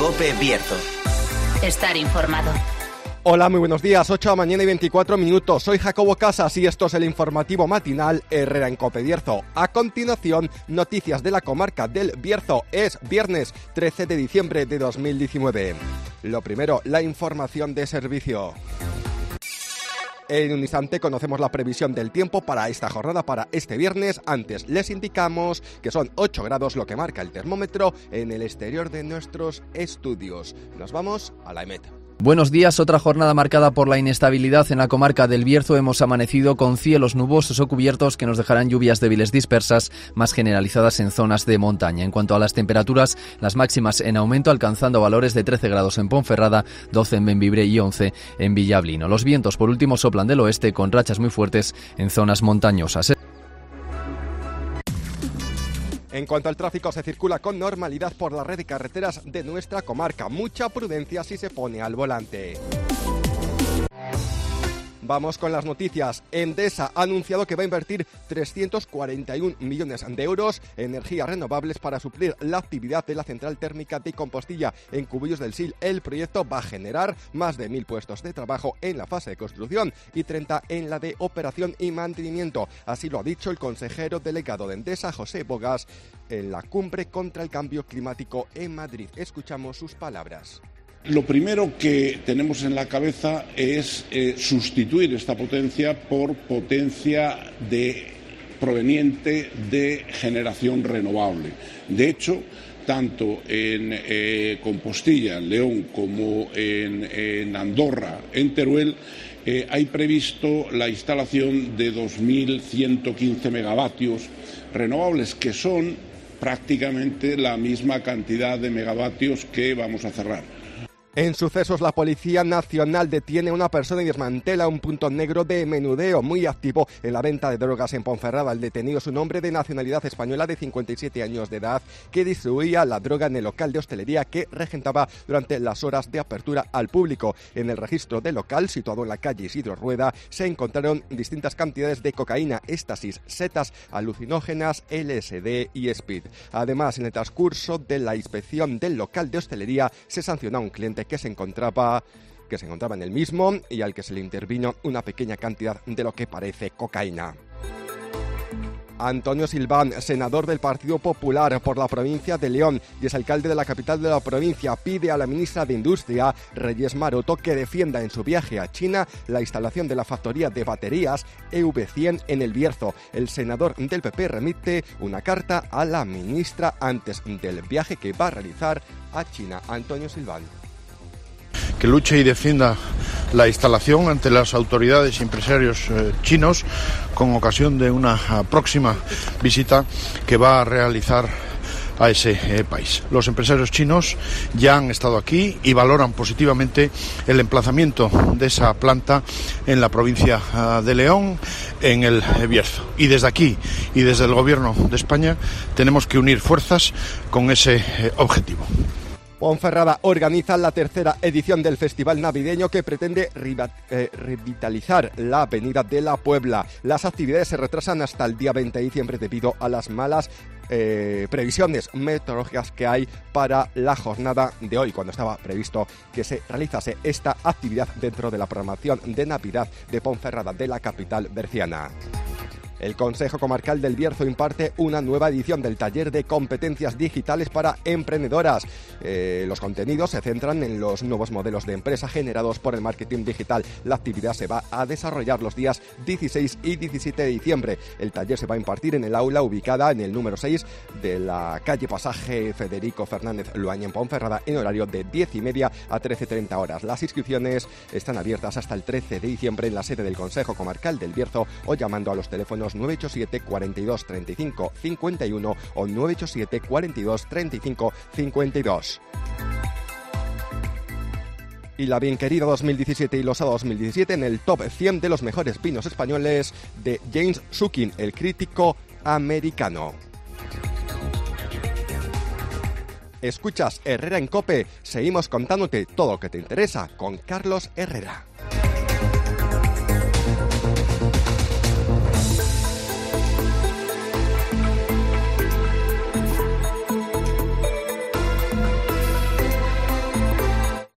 COPE Bierzo. Estar informado. Hola, muy buenos días, 8 de la mañana y 24 minutos. Soy Jacobo Casas y esto es el informativo matinal Herrera en COPE Bierzo. A continuación, noticias de la comarca del Bierzo. Es viernes 13 de diciembre de 2019. Lo primero, la información de servicio. En un instante conocemos la previsión del tiempo para esta jornada, para este viernes. Antes les indicamos que son 8 grados lo que marca el termómetro en el exterior de nuestros estudios. Nos vamos a la EMET. Buenos días, otra jornada marcada por la inestabilidad en la comarca del Bierzo. Hemos amanecido con cielos nubosos o cubiertos que nos dejarán lluvias débiles dispersas, más generalizadas en zonas de montaña. En cuanto a las temperaturas, las máximas en aumento, alcanzando valores de 13 grados en Ponferrada, 12 en Bembibre y 11 en Villablino. Los vientos, por último, soplan del oeste con rachas muy fuertes en zonas montañosas. En cuanto al tráfico, se circula con normalidad por la red de carreteras de nuestra comarca. Mucha prudencia si se pone al volante. Vamos con las noticias. Endesa ha anunciado que va a invertir 341 millones de euros en energías renovables para suplir la actividad de la central térmica de Compostilla en Cubillos del Sil. El proyecto va a generar más de 1.000 puestos de trabajo en la fase de construcción y 30 en la de operación y mantenimiento. Así lo ha dicho el consejero delegado de Endesa, José Bogas, en la cumbre contra el cambio climático en Madrid. Escuchamos sus palabras. Lo primero que tenemos en la cabeza es sustituir esta potencia por potencia proveniente de generación renovable. De hecho, tanto en Compostilla, en León, como en Andorra, en Teruel, hay previsto la instalación de 2.115 megavatios renovables, que son prácticamente la misma cantidad de megavatios que vamos a cerrar. En sucesos, la Policía Nacional detiene a una persona y desmantela un punto negro de menudeo muy activo en la venta de drogas en Ponferrada. El detenido es un hombre de nacionalidad española de 57 años de edad que distribuía la droga en el local de hostelería que regentaba durante las horas de apertura al público. En el registro del local, situado en la calle Isidro Rueda, se encontraron distintas cantidades de cocaína, éxtasis, setas alucinógenas, LSD y speed. Además, en el transcurso de la inspección del local de hostelería, se sancionó a un cliente que se encontraba en el mismo y al que se le intervino una pequeña cantidad de lo que parece cocaína. Antonio Silván, senador del Partido Popular por la provincia de León y es alcalde de la capital de la provincia, pide a la ministra de Industria, Reyes Maroto, que defienda en su viaje a China la instalación de la factoría de baterías EV100 en el Bierzo. El senador del PP remite una carta a la ministra antes del viaje que va a realizar a China. Antonio Silván. Que luche y defienda la instalación ante las autoridades y empresarios chinos con ocasión de una próxima visita que va a realizar a ese país. Los empresarios chinos ya han estado aquí y valoran positivamente el emplazamiento de esa planta en la provincia de León, en el Bierzo. Y desde aquí y desde el Gobierno de España tenemos que unir fuerzas con ese objetivo. Ponferrada organiza la tercera edición del Festival Navideño que pretende revitalizar la Avenida de la Puebla. Las actividades se retrasan hasta el día 20 de diciembre debido a las malas previsiones meteorológicas que hay para la jornada de hoy, cuando estaba previsto que se realizase esta actividad dentro de la programación de Navidad de Ponferrada, de la capital berciana. El Consejo Comarcal del Bierzo imparte una nueva edición del taller de competencias digitales para emprendedoras. Los contenidos se centran en los nuevos modelos de empresa generados por el marketing digital. La actividad se va a desarrollar los días 16 y 17 de diciembre. El taller se va a impartir en el aula ubicada en el número 6 de la calle Pasaje Federico Fernández Luaña en Ponferrada, en horario de 10:30 a 13:30 horas. Las inscripciones están abiertas hasta el 13 de diciembre en la sede del Consejo Comarcal del Bierzo o llamando a los teléfonos 987 42 35 51 o 987 42 35 52. Y la bien querida 2017 y Losa 2017 en el top 100 de los mejores vinos españoles de James Sukin, el crítico americano. Escuchas Herrera en COPE, seguimos contándote todo lo que te interesa con Carlos Herrera.